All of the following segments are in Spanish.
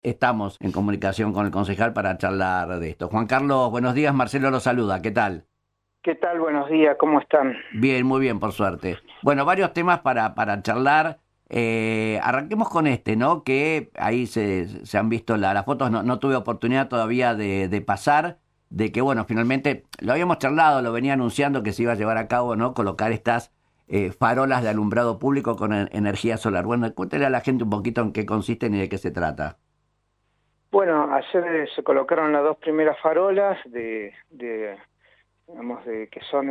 estamos en comunicación con el concejal para charlar de esto. Juan Carlos, buenos días, Marcelo lo saluda, ¿qué tal? ¿Qué tal? Buenos días, ¿cómo están? Bien, muy bien, por suerte. Bueno, varios temas para charlar. Arranquemos con este, ¿no? Que ahí se han visto las fotos, no tuve oportunidad todavía de pasar, de que, bueno, finalmente lo habíamos charlado, lo venía anunciando que se iba a llevar a cabo, ¿no? Colocar estas farolas de alumbrado público con energía solar. Bueno, cuéntale a la gente un poquito en qué consisten y de qué se trata. Bueno, ayer se colocaron las dos primeras farolas digamos, que son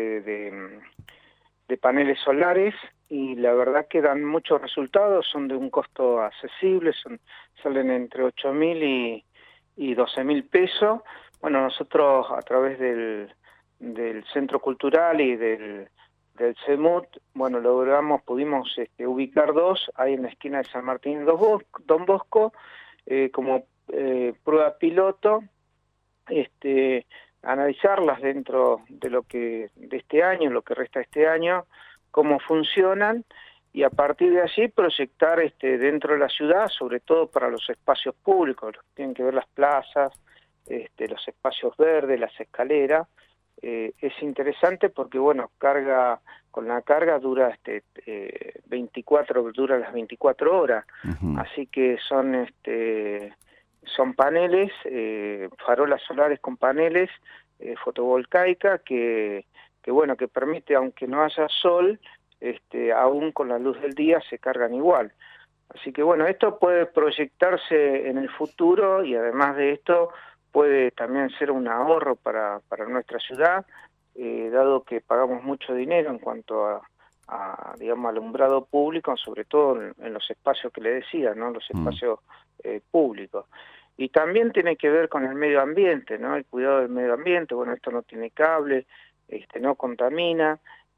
de paneles solares y la verdad que dan muchos resultados, son de un costo accesible, salen entre 8.000 y 12.000 pesos. Bueno, nosotros a través del Centro Cultural y del CEMUT, bueno, pudimos ubicar dos, ahí en la esquina de San Martín y Don Bosco, como prueba piloto, analizarlas dentro de este año, lo que resta de este año, cómo funcionan, y a partir de allí proyectar dentro de la ciudad, sobre todo para los espacios públicos, tienen que ver las plazas, los espacios verdes, las escaleras. Es interesante porque, bueno, con la carga dura dura las 24 horas, Ujú. así que son paneles, farolas solares con paneles fotovoltaica bueno, que permite, aunque no haya sol, aún con la luz del día se cargan igual. Así que bueno, esto puede proyectarse en el futuro y además de esto puede también ser un ahorro para nuestra ciudad, dado que pagamos mucho dinero en cuanto digamos, alumbrado público, sobre todo en los espacios que le decía, ¿no? Los Mm. espacios públicos. Y también tiene que ver con el medio ambiente, ¿no? El cuidado del medio ambiente. Bueno, esto no tiene cable, no contamina,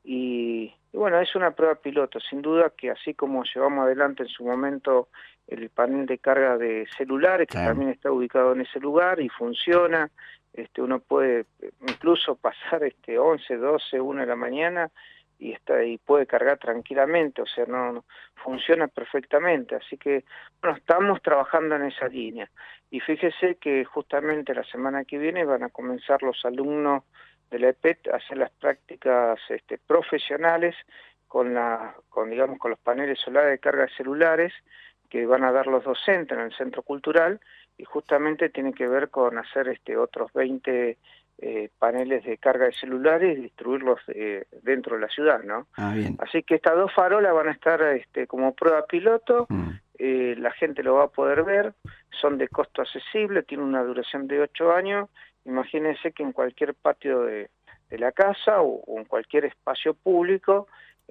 y bueno, es una prueba piloto. Sin duda que así como llevamos adelante en su momento el panel de carga de celulares, que Sí. también está ubicado en ese lugar y funciona, uno puede incluso pasar 11, 12, 1 de la mañana y puede cargar tranquilamente, o sea, no funciona perfectamente. Así que, bueno, estamos trabajando en esa línea. Y fíjese que justamente la semana que viene van a comenzar los alumnos de la EPET a hacer las prácticas profesionales digamos, con los paneles solares de carga de celulares que van a dar los docentes en el Centro Cultural, y justamente tiene que ver con hacer otros 20 paneles de carga de celulares y distribuirlos dentro de la ciudad, ¿no? Ah, bien. Así que estas dos farolas van a estar como prueba piloto, Mm. la gente lo va a poder ver, son de costo accesible, tienen una duración de 8 años. Imagínense que en cualquier patio de la casa o en cualquier espacio público,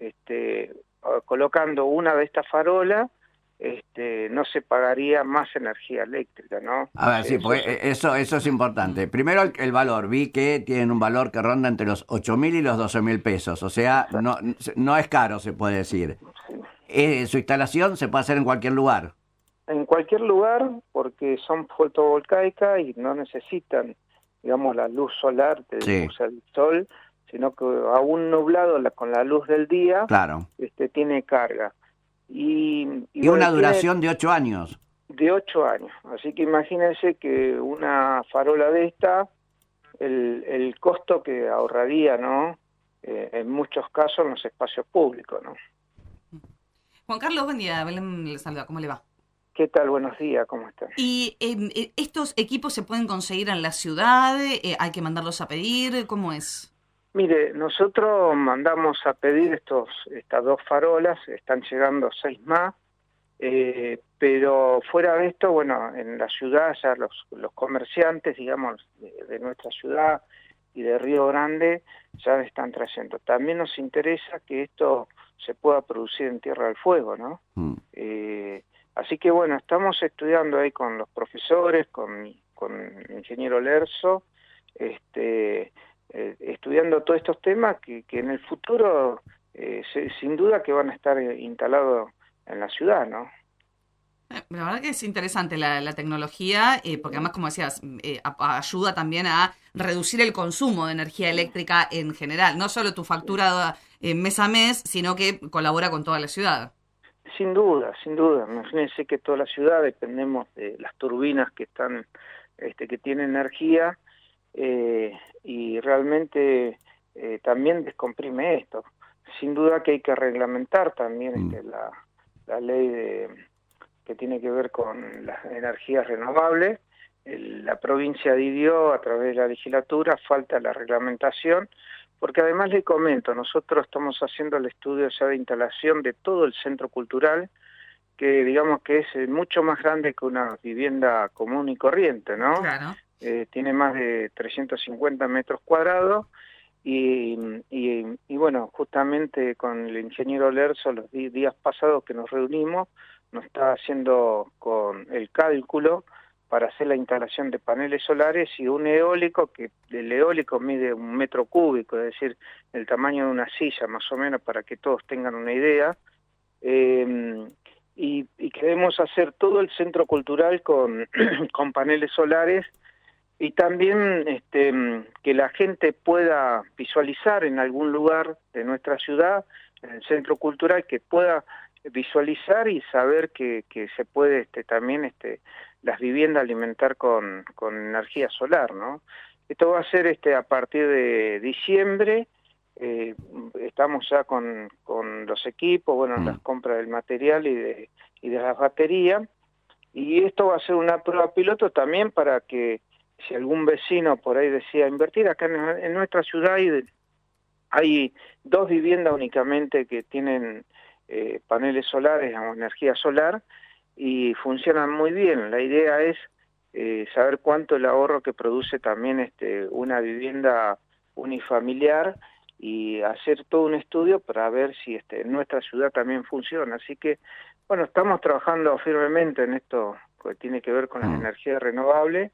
colocando una de estas farolas, no se pagaría más energía eléctrica, ¿no? A O ver, sea, sí, porque eso es importante. Primero el valor, vi que tienen un valor que ronda entre los 8.000 y los 12.000 pesos, o sea, no es caro, se puede decir. sí. Su instalación se puede hacer en cualquier lugar. En cualquier lugar, porque son fotovoltaicas y no necesitan, digamos, la luz solar, o Sí, sea, el sol, sino que aún nublado con la luz del día, claro. tiene carga. Y Y bueno, una tiene duración de 8 años. de 8 años. Así que imagínense que una farola de esta, el costo que ahorraría, ¿no? En muchos casos en los espacios públicos, ¿no? Juan Carlos, buen día. Belén le saluda. ¿Cómo le va? ¿Qué tal? Buenos días, ¿cómo están? ¿Y estos equipos se pueden conseguir en la ciudad? ¿Hay que mandarlos a pedir? ¿Cómo es? Mire, nosotros mandamos a pedir estas dos farolas, están llegando 6 más, pero fuera de esto, bueno, en la ciudad ya los comerciantes, digamos, de nuestra ciudad y de Río Grande ya están trayendo. También nos interesa que esto se pueda producir en Tierra del Fuego, ¿no? Mm. Así que bueno, estamos estudiando ahí con los profesores, con el ingeniero Lerzo, estudiando todos estos temas que en el futuro sin duda que van a estar instalados en la ciudad, ¿no? La verdad que es interesante la tecnología, porque además, como decías, ayuda también a reducir el consumo de energía eléctrica en general. No solo tu factura mes a mes, sino que colabora con toda la ciudad. Sin duda, sin duda. Imagínense que toda la ciudad dependemos de las turbinas que están, que tienen energía, y realmente también descomprime esto. Sin duda que hay que reglamentar también la ley que tiene que ver con las energías renovables. La provincia adhirió a través de la legislatura, falta la reglamentación, porque además le comento, nosotros estamos haciendo el estudio ya de instalación de todo el centro cultural, que digamos que es mucho más grande que una vivienda común y corriente, ¿no? Claro. Tiene más de 350 metros cuadrados, y bueno, justamente con el ingeniero Lerzo los días pasados que nos reunimos, nos está haciendo con el cálculo para hacer la instalación de paneles solares y un eólico, que el eólico mide 1 metro cúbico, es decir, el tamaño de una silla más o menos, para que todos tengan una idea. Y queremos hacer todo el centro cultural con, con paneles solares, y también que la gente pueda visualizar en algún lugar de nuestra ciudad, en el centro cultural, que pueda visualizar y saber que se puede también las viviendas alimentar con energía solar, ¿no? Esto va a ser a partir de diciembre. Estamos ya con los equipos, bueno, las compras del material y de las baterías, y esto va a ser una prueba piloto también para que si algún vecino por ahí decía invertir. Acá en nuestra ciudad hay 2 viviendas únicamente que tienen paneles solares o energía solar, y funcionan muy bien. La idea es saber cuánto el ahorro que produce también una vivienda unifamiliar, y hacer todo un estudio para ver si en nuestra ciudad también funciona. Así que, bueno, estamos trabajando firmemente en esto que tiene que ver con las energías renovables,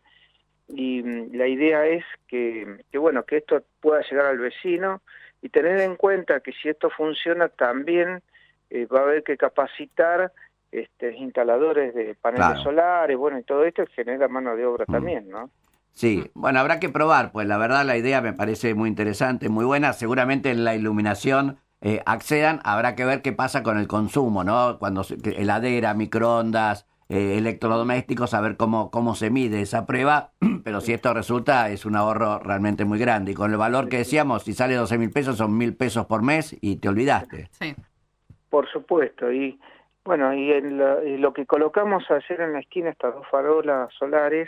y la idea es que bueno, que esto pueda llegar al vecino, y tener en cuenta que si esto funciona también va a haber que capacitar instaladores de paneles solares, bueno, y todo esto genera mano de obra también, ¿no? Sí, bueno, habrá que probar, pues la verdad la idea me parece muy interesante, muy buena. Seguramente en la iluminación accedan, habrá que ver qué pasa con el consumo, ¿no? Cuando heladera, microondas, electrodomésticos, a ver cómo se mide esa prueba, pero si esto resulta es un ahorro realmente muy grande. Y con el valor que decíamos, si sale 12.000 pesos, son 1.000 pesos por mes y te olvidaste. Sí. Por supuesto, y bueno, y lo que colocamos ayer en la esquina, estas 2 farolas solares,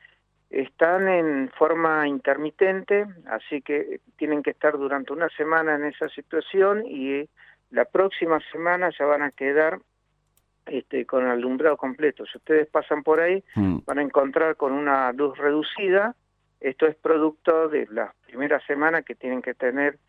están en forma intermitente, así que tienen que estar durante una semana en esa situación, y la próxima semana ya van a quedar con el alumbrado completo. Si ustedes pasan por ahí, van a encontrar con una luz reducida. Esto es producto de las primeras semanas que tienen que tener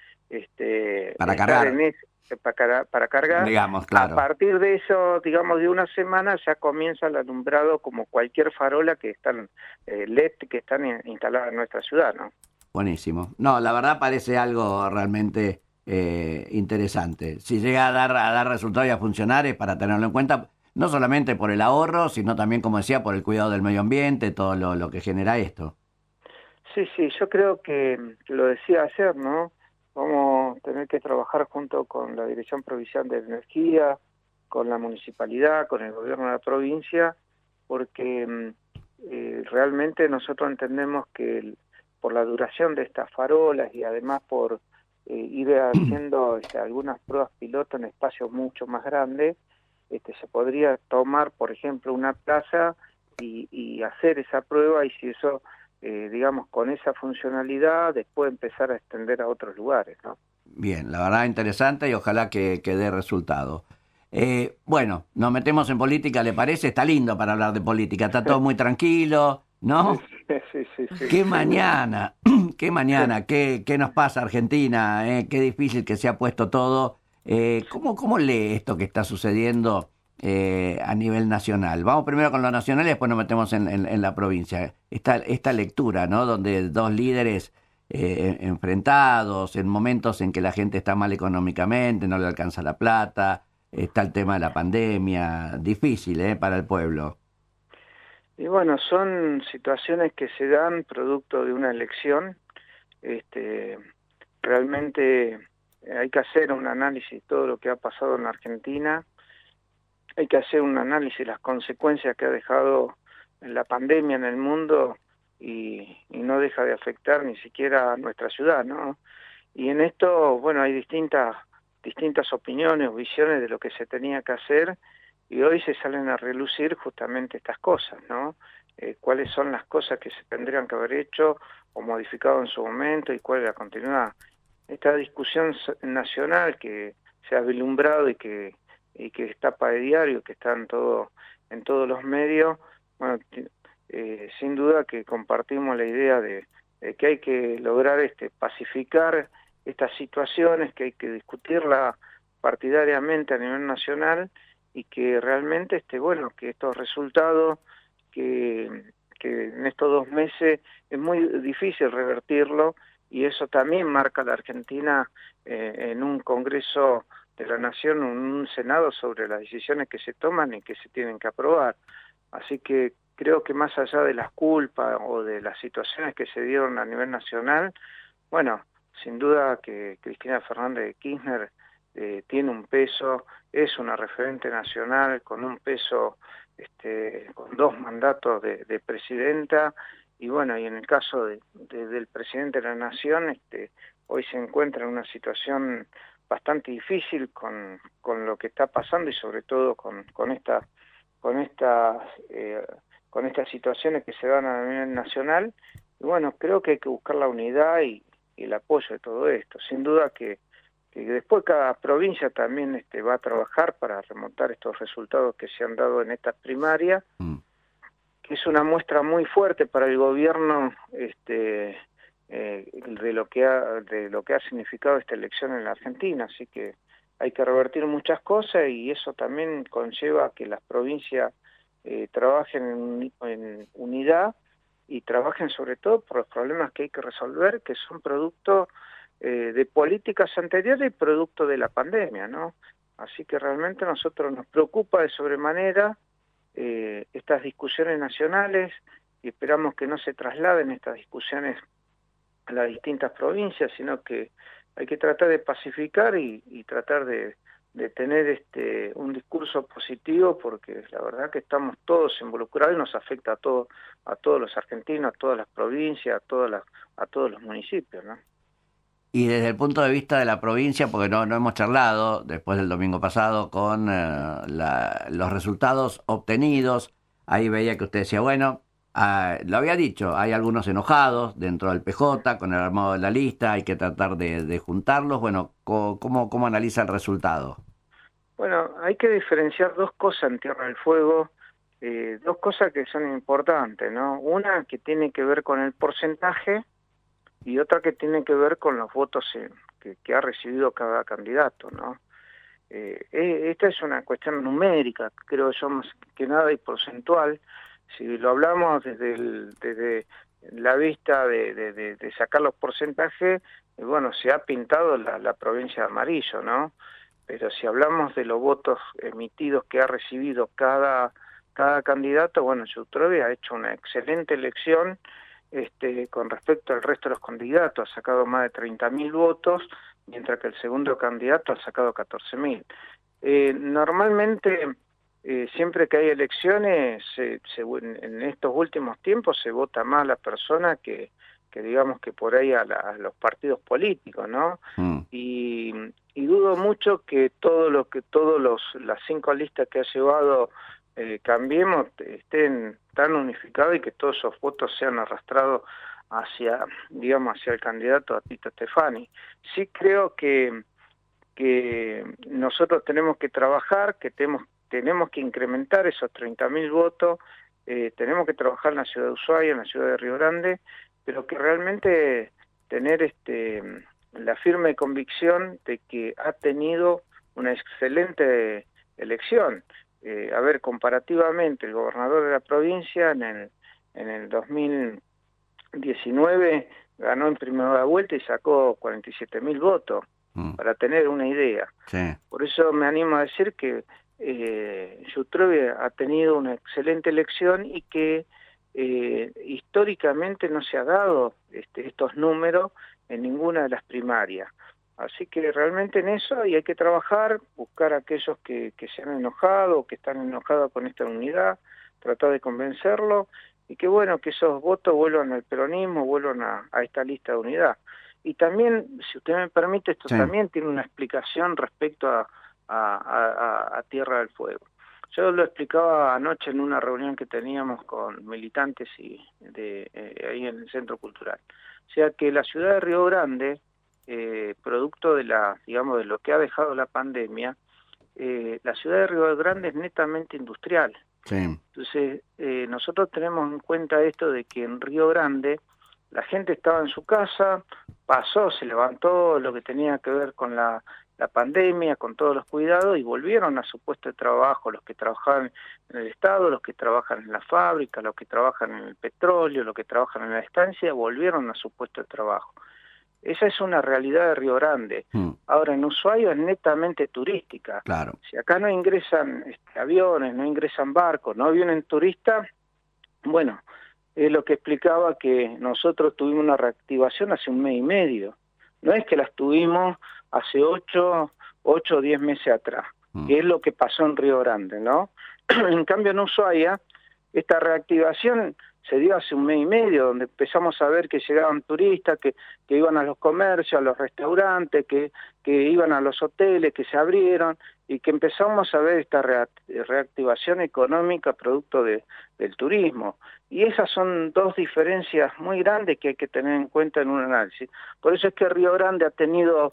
para cargar. Para cargar. Digamos, claro. A partir de eso, digamos, de una semana ya comienza el alumbrado como cualquier farola que están LED que están instaladas en nuestra ciudad, ¿no? Buenísimo. No, la verdad parece algo realmente interesante. Si llega a dar resultados y a funcionar, es para tenerlo en cuenta, no solamente por el ahorro, sino también, como decía, por el cuidado del medio ambiente, todo lo que genera esto. Sí, yo creo que lo decía ayer, ¿no? Vamos a tener que trabajar junto con la Dirección Provincial de Energía, con la municipalidad, con el gobierno de la provincia, porque realmente nosotros entendemos que por la duración de estas farolas, y además por ir haciendo algunas pruebas piloto en espacios mucho más grandes, se podría tomar, por ejemplo, una plaza y hacer esa prueba, y si eso digamos, con esa funcionalidad, después empezar a extender a otros lugares, ¿no? Bien, la verdad interesante, y ojalá que dé resultado. Bueno, nos metemos en política, ¿le parece? Está lindo para hablar de política, está todo muy tranquilo, ¿no? Sí. ¡Qué mañana! ¡Qué mañana! ¿Qué nos pasa, Argentina? Qué difícil que se ha puesto todo. ¿Cómo lee esto que está sucediendo a nivel nacional? Vamos primero con lo nacional y después nos metemos en la provincia. Esta lectura, ¿no? Donde 2 líderes enfrentados en momentos en que la gente está mal económicamente, no le alcanza la plata, está el tema de la pandemia, difícil para el pueblo. Y bueno, son situaciones que se dan producto de una elección. Realmente hay que hacer un análisis de todo lo que ha pasado en Argentina, hay que hacer un análisis de las consecuencias que ha dejado la pandemia en el mundo y no deja de afectar ni siquiera a nuestra ciudad, ¿no? Y en esto, bueno, hay distintas opiniones o visiones de lo que se tenía que hacer y hoy se salen a relucir justamente estas cosas, ¿no? Cuáles son las cosas que se tendrían que haber hecho o modificado en su momento y cuál es la continuidad. Esta discusión nacional que se ha vislumbrado y que está para el diario, que está en todos los medios, bueno, sin duda que compartimos la idea de que hay que lograr pacificar estas situaciones, que hay que discutirla partidariamente a nivel nacional y que realmente bueno, que estos resultados que en estos 2 meses es muy difícil revertirlo y eso también marca a la Argentina en un Congreso de la Nación, un Senado sobre las decisiones que se toman y que se tienen que aprobar. Así que creo que más allá de las culpas o de las situaciones que se dieron a nivel nacional, bueno, sin duda que Cristina Fernández de Kirchner tiene un peso, es una referente nacional con un peso, con 2 mandatos de presidenta, y bueno, y en el caso del presidente de la Nación, hoy se encuentra en una situación bastante difícil con lo que está pasando y sobre todo con estas situaciones que se dan a nivel nacional. Y bueno, creo que hay que buscar la unidad y el apoyo de todo esto. Sin duda que después cada provincia también va a trabajar para remontar estos resultados que se han dado en estas primarias, que es una muestra muy fuerte para el gobierno de lo que ha significado esta elección en la Argentina. Así que hay que revertir muchas cosas y eso también conlleva que las provincias trabajen en unidad y trabajen sobre todo por los problemas que hay que resolver, que son producto de políticas anteriores y producto de la pandemia, ¿no? Así que realmente a nosotros nos preocupa de sobremanera estas discusiones nacionales y esperamos que no se trasladen estas discusiones a las distintas provincias, sino que hay que tratar de pacificar y tratar de tener un discurso positivo, porque la verdad que estamos todos involucrados y nos afecta a todos los argentinos, a todas las provincias, a todos los municipios, ¿no? Y desde el punto de vista de la provincia, porque no hemos charlado después del domingo pasado con los resultados obtenidos, ahí veía que usted decía, bueno, lo había dicho, hay algunos enojados dentro del PJ con el armado de la lista, hay que tratar de juntarlos. Bueno, ¿cómo analiza el resultado? Bueno, hay que diferenciar 2 cosas en Tierra del Fuego, 2 cosas que son importantes, ¿no? Una que tiene que ver con el porcentaje y otra que tiene que ver con los votos que ha recibido cada candidato, ¿no? Esta es una cuestión numérica, creo yo, más que nada, y porcentual. Si lo hablamos desde la vista de sacar los porcentajes, bueno, se ha pintado la provincia de amarillo, ¿no? Pero si hablamos de los votos emitidos que ha recibido cada candidato, bueno, Yutrovi ha hecho una excelente elección con respecto al resto de los candidatos, ha sacado más de 30.000 votos, mientras que el segundo candidato ha sacado 14.000. Normalmente, siempre que hay elecciones, en estos últimos tiempos se vota más a la persona que digamos que por ahí a los partidos políticos, ¿no? Y dudo mucho que las 5 listas que ha llevado Cambiemos estén tan unificados y que todos esos votos sean arrastrados hacia el candidato a Tito Stefani. Sí creo que nosotros tenemos que trabajar, que tenemos que incrementar esos 30.000 votos, tenemos que trabajar en la ciudad de Ushuaia, en la ciudad de Río Grande, pero que realmente tener la firme convicción de que ha tenido una excelente elección. Comparativamente, el gobernador de la provincia en el 2019 ganó en primera vuelta y sacó 47.000 votos, para tener una idea. Sí. Por eso me animo a decir que Yutrovi ha tenido una excelente elección y que históricamente no se ha dado estos números en ninguna de las primarias. Así que realmente en eso y hay que trabajar, buscar a aquellos que se han enojado, que están enojados con esta unidad, tratar de convencerlo y que bueno, que esos votos vuelvan al peronismo, vuelvan a esta lista de unidad. Y también, si usted me permite, esto Sí. también tiene una explicación respecto a Tierra del Fuego. Yo lo explicaba anoche en una reunión que teníamos con militantes y ahí en el Centro Cultural. O sea que la ciudad de Río Grande, producto de digamos, de lo que ha dejado la pandemia, la ciudad de Río Grande es netamente industrial. Sí. Entonces, nosotros tenemos en cuenta esto de que en Río Grande la gente estaba en su casa, pasó, se levantó lo que tenía que ver con la pandemia, con todos los cuidados, y volvieron a su puesto de trabajo, los que trabajaban en el Estado, los que trabajan en la fábrica, los que trabajan en el petróleo, los que trabajan en la estancia, volvieron a su puesto de trabajo. Esa es una realidad de Río Grande. Ahora, en Ushuaia es netamente turística. Claro. Si acá no ingresan aviones, no ingresan barcos, no vienen turistas, bueno, es lo que explicaba que nosotros tuvimos una reactivación hace 1 mes y medio. No es que las tuvimos hace 8 o 10 meses atrás, que es lo que pasó en Río Grande, ¿no? En cambio, en Ushuaia, esta reactivación se dio hace 1 mes y medio, donde empezamos a ver que llegaban turistas, que iban a los comercios, a los restaurantes, que iban a los hoteles, que se abrieron, y que empezamos a ver esta reactivación económica producto del turismo. Y esas son dos diferencias muy grandes que hay que tener en cuenta en un análisis. Por eso es que Río Grande ha tenido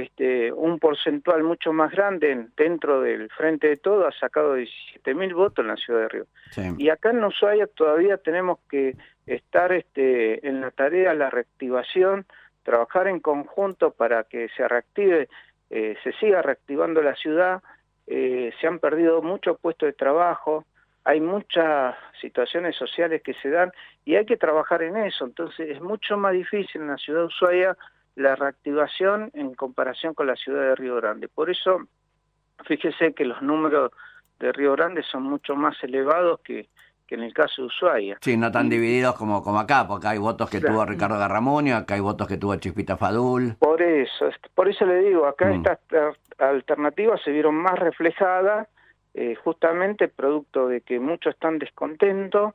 un porcentual mucho más grande dentro del Frente de Todos, ha sacado 17.000 votos en la ciudad de Río. Sí. Y acá en Ushuaia todavía tenemos que estar en la tarea de la reactivación, trabajar en conjunto para que se reactive, se siga reactivando la ciudad. Se han perdido muchos puestos de trabajo, hay muchas situaciones sociales que se dan y hay que trabajar en eso. Entonces es mucho más difícil en la ciudad de Ushuaia la reactivación en comparación con la ciudad de Río Grande. Por eso, fíjese que los números de Río Grande son mucho más elevados que en el caso de Ushuaia. Sí, no tan divididos como acá, porque hay votos que tuvo Ricardo Garramuño, acá hay votos que tuvo Chispita Fadul. Por eso le digo, acá estas alternativas se vieron más reflejadas, justamente producto de que muchos están descontentos,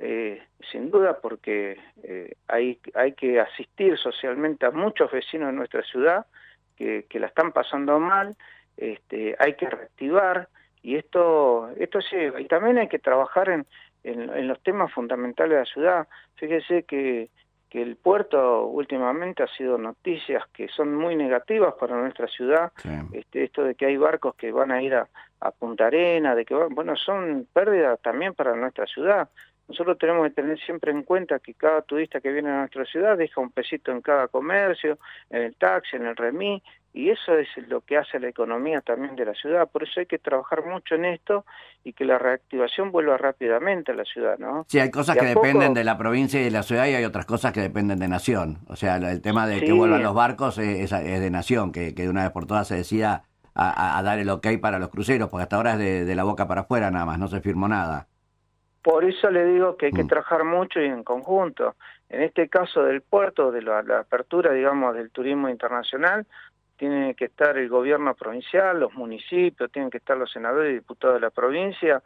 sin duda porque hay que asistir socialmente a muchos vecinos de nuestra ciudad que la están pasando mal, hay que reactivar, y esto lleva, y también hay que trabajar en los temas fundamentales de la ciudad. Fíjese que el puerto últimamente ha sido noticias que son muy negativas para nuestra ciudad. Sí. Esto de que hay barcos que van a ir a Punta Arenas, de que bueno, son pérdidas también para nuestra ciudad. Nosotros tenemos que tener siempre en cuenta que cada turista que viene a nuestra ciudad deja un pesito en cada comercio, en el taxi, en el remis, y eso es lo que hace la economía también de la ciudad. Por eso hay que trabajar mucho en esto y que la reactivación vuelva rápidamente a la ciudad, ¿no? Sí, hay cosas que dependen de la provincia y de la ciudad y hay otras cosas que dependen de Nación. O sea, el tema de que vuelvan los barcos es de Nación, que de una vez por todas se decida a dar el ok para los cruceros, porque hasta ahora es de la boca para afuera nada más, no se firmó nada. Por eso le digo que hay que trabajar mucho y en conjunto. En este caso del puerto, de la apertura, digamos, del turismo internacional, tiene que estar el gobierno provincial, los municipios, tienen que estar los senadores y diputados de la provincia,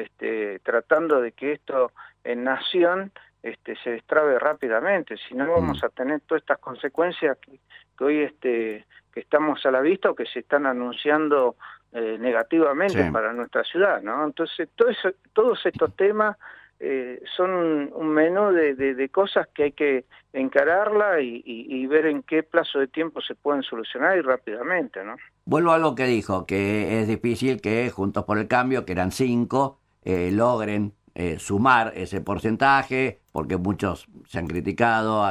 tratando de que esto en Nación se destrabe rápidamente. Si no, vamos a tener todas estas consecuencias que hoy que estamos a la vista o que se están anunciando negativamente para nuestra ciudad, ¿no? Entonces, todos estos temas son un menú de cosas que hay que encararla y ver en qué plazo de tiempo se pueden solucionar y rápidamente, ¿no? Vuelvo a algo que dijo, que es difícil que Juntos por el Cambio, que eran 5, logren sumar ese porcentaje, porque muchos se han criticado,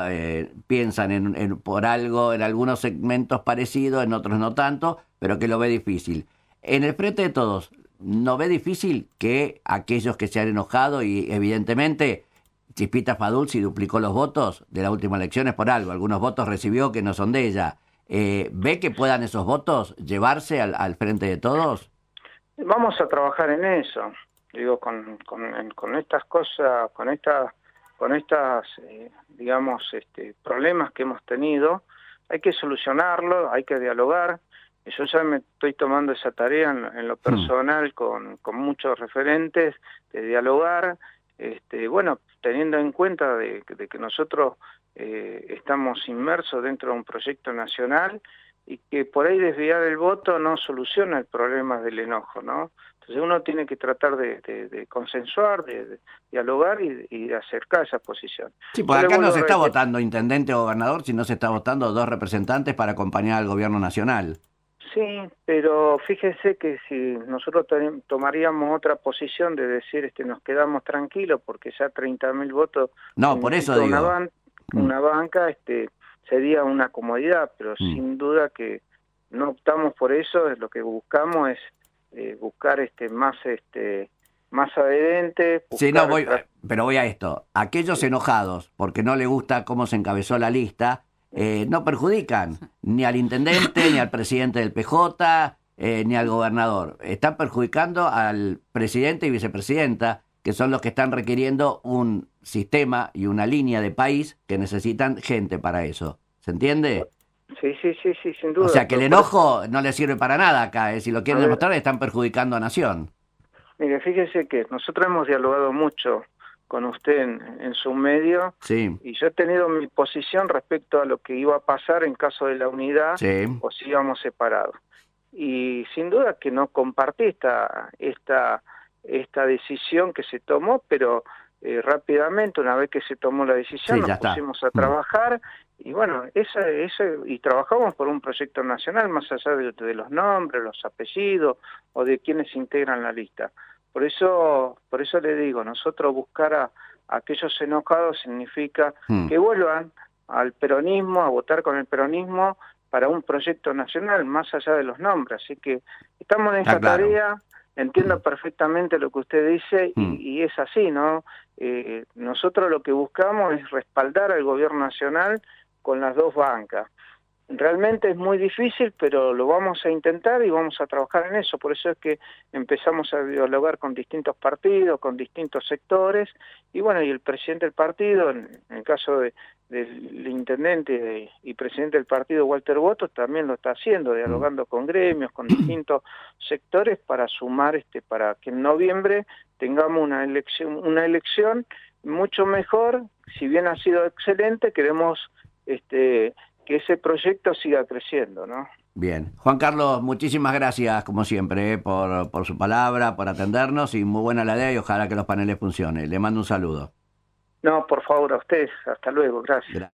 piensan por algo, en algunos segmentos parecidos, en otros no tanto, pero que lo ve difícil. En el Frente de Todos, ¿no ve difícil que aquellos que se han enojado y evidentemente Chispita Fadul si duplicó los votos de las últimas elecciones por algo, algunos votos recibió que no son de ella, ¿ve que puedan esos votos llevarse al Frente de Todos? Vamos a trabajar en eso, digo, con estas cosas, con estas digamos, problemas que hemos tenido. hay que solucionarlo, hay que dialogar. Yo ya me estoy tomando esa tarea en lo personal con muchos referentes de dialogar, bueno, teniendo en cuenta de que nosotros estamos inmersos dentro de un proyecto nacional y que por ahí desviar el voto no soluciona el problema del enojo, ¿no? Entonces uno tiene que tratar de consensuar, de dialogar y de acercar esa posición. Sí, pues acá no se está votando intendente o gobernador, sino se está votando 2 representantes para acompañar al gobierno nacional. Sí, pero fíjese que si nosotros tomaríamos otra posición de decir nos quedamos tranquilos porque ya 30.000 votos... No, por eso digo... Una banca sería una comodidad, pero sin duda que no optamos por eso, lo que buscamos es buscar más adherentes. Sí, no, pero voy a esto. Aquellos enojados porque no le gusta cómo se encabezó la lista, no perjudican ni al intendente, ni al presidente del PJ, ni al gobernador. Están perjudicando al presidente y vicepresidenta, que son los que están requiriendo un sistema y una línea de país que necesitan gente para eso. ¿Se entiende? Sí, sin duda. O sea, que el enojo no le sirve para nada acá. Si lo quieren demostrar, están perjudicando a Nación. Mire, fíjese que nosotros hemos dialogado mucho con usted en su medio, sí. Y yo he tenido mi posición respecto a lo que iba a pasar en caso de la unidad, sí. O si íbamos separados. Y sin duda que no compartí esta decisión que se tomó, pero rápidamente, una vez que se tomó la decisión, nos pusimos a trabajar, y bueno, y trabajamos por un proyecto nacional, más allá de los nombres, los apellidos, o de quienes integran la lista. Por eso le digo, nosotros buscar a aquellos enojados significa que vuelvan al peronismo, a votar con el peronismo para un proyecto nacional, más allá de los nombres. Así que estamos en esta tarea, entiendo perfectamente lo que usted dice y es así, ¿no? Nosotros lo que buscamos es respaldar al gobierno nacional con las 2 bancas. Realmente es muy difícil, pero lo vamos a intentar y vamos a trabajar en eso. Por eso es que empezamos a dialogar con distintos partidos, con distintos sectores, y bueno, y el presidente del partido, en el caso del intendente y presidente del partido, Walter Botos, también lo está haciendo, dialogando con gremios, con distintos sectores para sumar, para que en noviembre tengamos una elección mucho mejor. Si bien ha sido excelente, queremos que ese proyecto siga creciendo, ¿no? Bien. Juan Carlos, muchísimas gracias, como siempre, por su palabra, por atendernos, y muy buena la idea, y ojalá que los paneles funcionen. Le mando un saludo. No, por favor, a ustedes. Hasta luego. Gracias.